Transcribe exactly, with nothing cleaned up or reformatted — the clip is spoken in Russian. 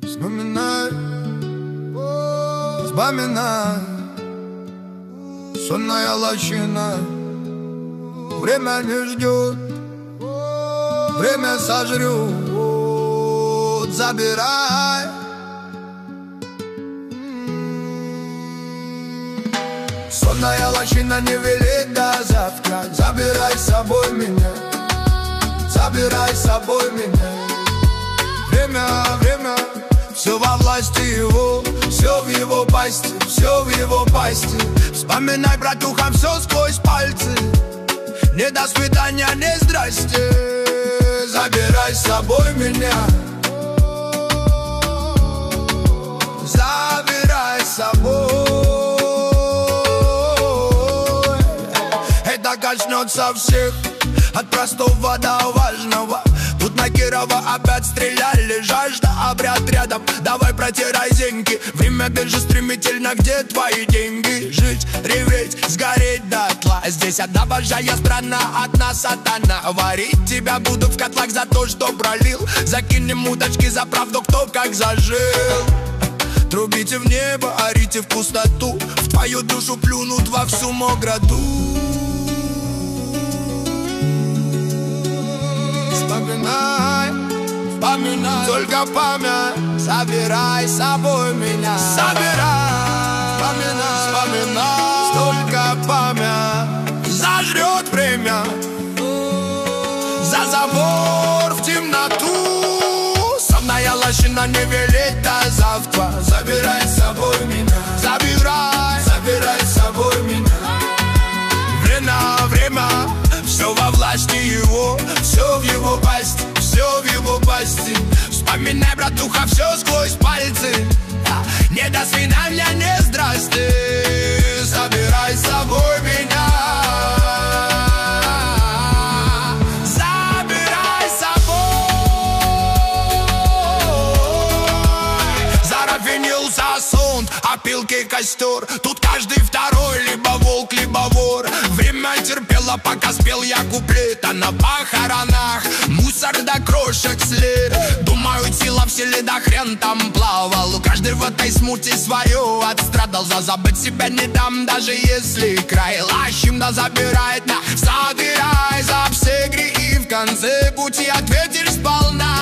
Вспоминай, вспоминай, сонная лощина. Время не ждет, время сожрет. Забирай. Сонная лощина не велит до завтра. Забирай с собой меня, забирай с собой меня. Время, время, все во власти его, все в его пасти, все в его пасти. Вспоминай, братуха, все сквозь пальцы. Не до свидания, не здрасте. Забирай с собой меня, забирай с собой. Это коснется всех, от простого до важного. Тут на Кирова опять стреляли, жажда, обряд рядом. Давай протирай зеньки, время бежит стремительно, где твои деньги? Жить, реветь, сгореть дотла. Здесь одна божья страна, одна сатана. Варить тебя буду в котлах за то, что пролил. Закинем удочки за правду, кто как зажил. Трубите в небо, орите в пустоту. В твою душу плюнут во всю мокроту. Вспоминай, вспоминай, только память. Забирай с собой меня, забирай, вспоминай, вспоминай. Столько память зажрет время. За забор в темноту. Сонная лощина не велит до завтра. Забирай с собой меня, забирай, забирай с собой меня. Время, время, все во власти его, все в его пасти, все в его пасти. Вспоминай, братуха, все сквозь пальцы. Не до свидания, не здрасте. Забирай с собой меня, забирай с собой. Зарафинился сон, опилки костер. Тут каждый второй либо волк, либо вор. Время терпело, пока спел я куплет. А на похоронах мусор до крошек след. Думаю, сила в селе, да хрен там плавал. Каждый в этой смуте свое отстрадал. За забыть себя не дам, даже если край лащим, да забирает на. Забирай за все грехи, в конце пути ответишь сполна.